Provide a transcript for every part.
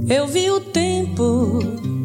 Eu vi o tempo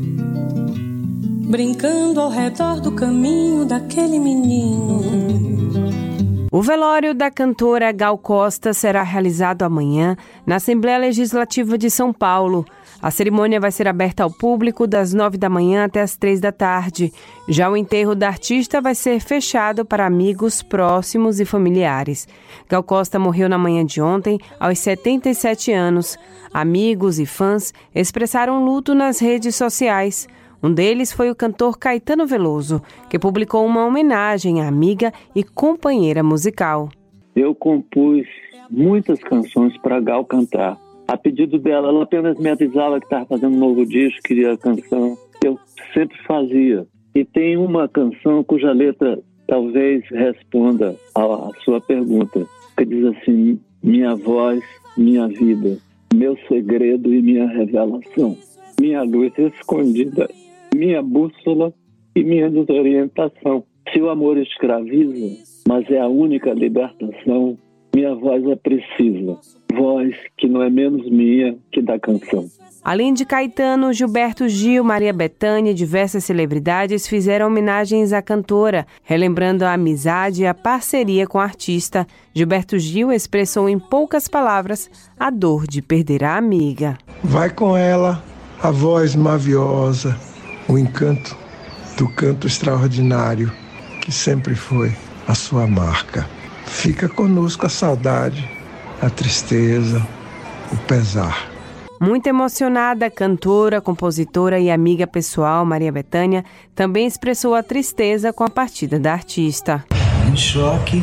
brincando ao redor do caminho daquele menino. O velório da cantora Gal Costa será realizado amanhã na Assembleia Legislativa de São Paulo. A cerimônia vai ser aberta ao público das 9 da manhã até as 3 da tarde. Já o enterro da artista vai ser fechado para amigos próximos e familiares. Gal Costa morreu na manhã de ontem, aos 77 anos. Amigos e fãs expressaram luto nas redes sociais. Um deles foi o cantor Caetano Veloso, que publicou uma homenagem à amiga e companheira musical. Eu compus muitas canções para Gal cantar. A pedido dela, ela apenas me avisava que estava fazendo um novo disco, queria a canção. Eu sempre fazia. E tem uma canção cuja letra talvez responda à sua pergunta, que diz assim: minha voz, minha vida, meu segredo e minha revelação, minha luz escondida, minha bússola e minha desorientação. Se o amor escraviza, mas é a única libertação, minha voz é precisa, voz que não é menos minha que da canção. Além de Caetano, Gilberto Gil, Maria Bethânia e diversas celebridades fizeram homenagens à cantora, relembrando a amizade e a parceria com a artista. Gilberto Gil expressou em poucas palavras a dor de perder a amiga. Vai com ela a voz maviosa, o encanto do canto extraordinário que sempre foi a sua marca. Fica conosco a saudade, a tristeza, o pesar. Muito emocionada, a cantora, compositora e amiga pessoal Maria Bethânia também expressou a tristeza com a partida da artista. Um choque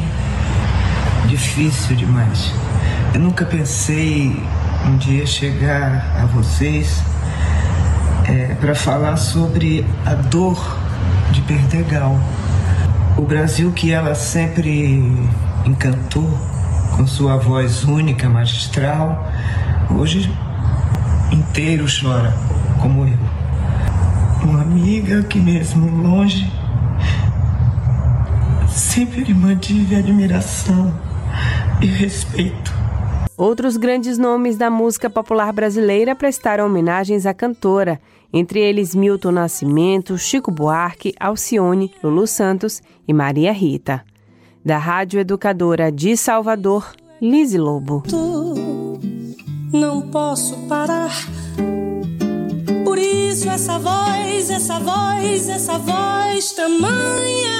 difícil demais. Eu nunca pensei um dia chegar a vocês para falar sobre a dor de perder Gal. O Brasil que ela sempre encantou com sua voz única, magistral, hoje inteiro chora como eu. Uma amiga que mesmo longe sempre lhe mantive admiração e respeito. Outros grandes nomes da música popular brasileira prestaram homenagens à cantora, entre eles Milton Nascimento, Chico Buarque, Alcione, Lulu Santos e Maria Rita. Da Rádio Educadora de Salvador, Lise Lobo. Não posso parar, por isso essa voz tamanha